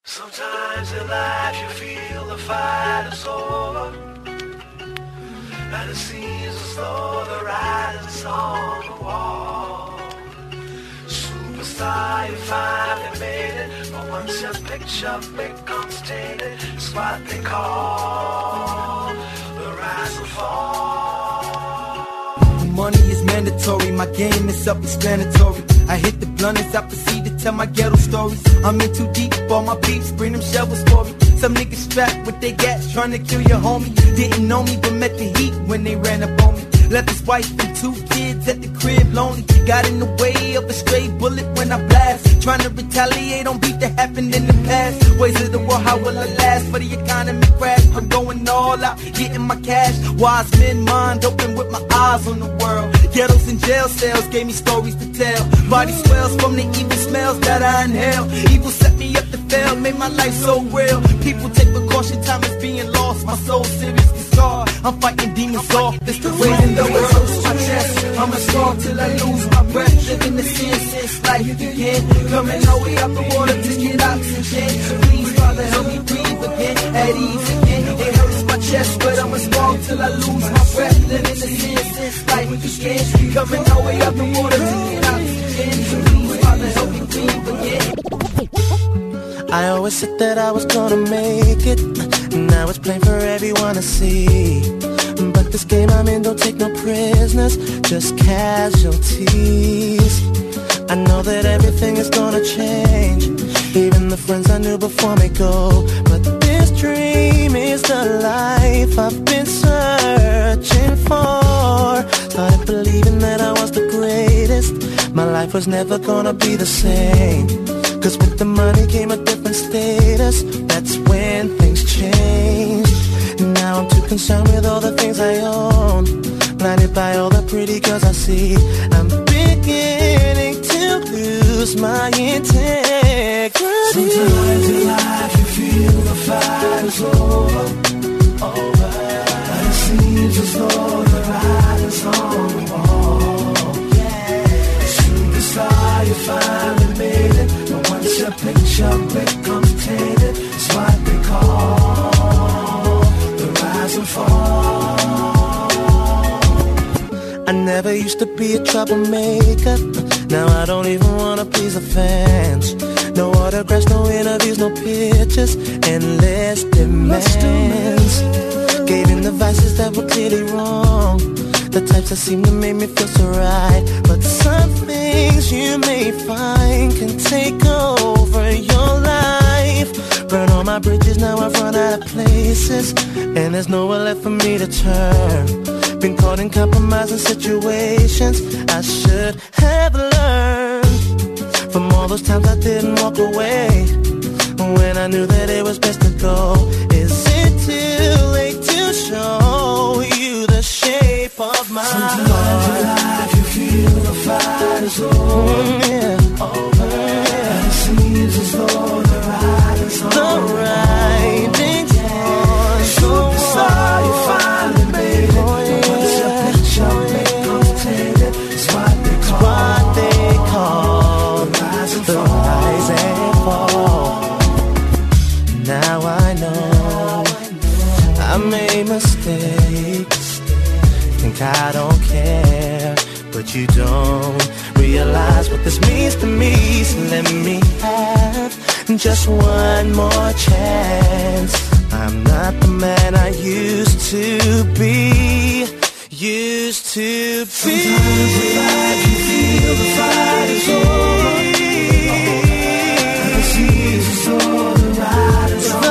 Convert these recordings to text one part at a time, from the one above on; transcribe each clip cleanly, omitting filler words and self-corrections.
Sometimes in life you feel the fight is over, and it seems as though the writing's on the wall. Superstar, you finally made it, but once your picture becomes tainted, it's what they call the rise and fall. Money is mandatory, my game is self-explanatory. I hit the blunt as I proceed to tell my ghetto stories. I'm in too deep, all my beats bring them shovels for me. Some niggas strapped with their gas trying to kill your homie. Didn't know me but met the heat when they ran up on me. Left his wife and 2 kids at the crib lonely. Got in the way of a stray bullet when I blast. Trying to retaliate on beat that happened in the past. Ways of the world, how will I last? For the economy crash, I'm going all out, getting my cash. Wise men, mind open with my eyes on the world. Ghettos and jail cells gave me stories to tell. Body swells from the evil smells that I inhale. Evil set me up to fail, made my life so real. People take precaution, time is being lost. My soul seriously scarred, I'm fighting demons off. It's the reason though it hurts my chest. I'ma strong till I lose my breath. Living the sin since life began. Coming all the way up the water to get oxygen. Please, Father, help me breathe again. At ease again. It hurts my chest, but I'ma strong till I lose my breath. Living the sin since life began. Coming all the way up the water to get oxygen. Please, Father, help me breathe again. I always said that I was gonna make it. Now it's plain for everyone to see. But this game I'm in don't take no prisoners, just casualties. I know that everything is gonna change. Even the friends I knew before me go. But this dream is the life I've been searching for. Started believing that I was the greatest. My life was never gonna be the same. Cause with the money came a different status. That's when things changed. Now I'm too concerned with all the things I own. Blinded by all the pretty girls I see. I'm beginning to lose my integrity. Sometimes in life you feel the fight is over, and it seems as though the writing's on the wall. Superstar, you finally made it, but once your picture becomes tainted, it's what they call the rise and fall. I never used to be a troublemaker. Now I don't even wanna please the fans. No autographs, no interviews, no pictures, endless demands. Gave in the vices that were clearly wrong, the types that seem to make me feel so right. But some things you may find can take over your life. Burn all my bridges, now I've run out of places, and there's nowhere left for me to turn. Been caught in compromising situations I should have learned from all those times I didn't walk away when I knew that it was best to go. Is it too late to show you the shape of my Sometimes heart? in life you feel the fight is over, and it seems as though the writing's on the writing's on. Superstar, you finally made it. Once your picture becomes tainted, it's what they call the rise and fall. Now I know I made mistakes. Think I don't care, but you don't realize what this means to me. So let me have just one more chance. I'm not the man I used to be. Sometimes in life you feel the fight is over, and it seems as though the writing's on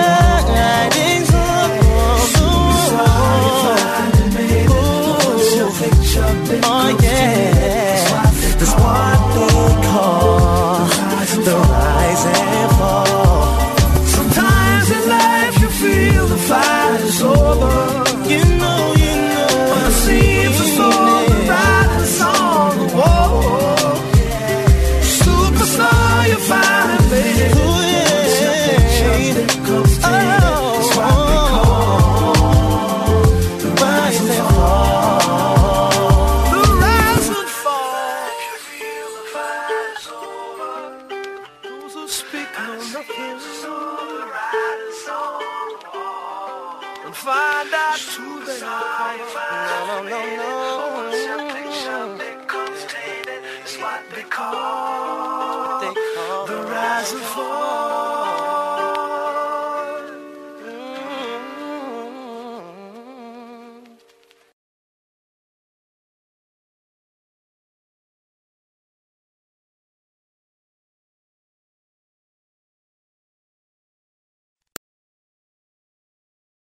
the wall. You finally made it, but once your picture becomes tainted, that's what they call the rise and fall. Sometimes in life you feel the fight is over. You know, and it seems as though the writing's on the wall. and find out who they are. No. It's what they call the rise and fall.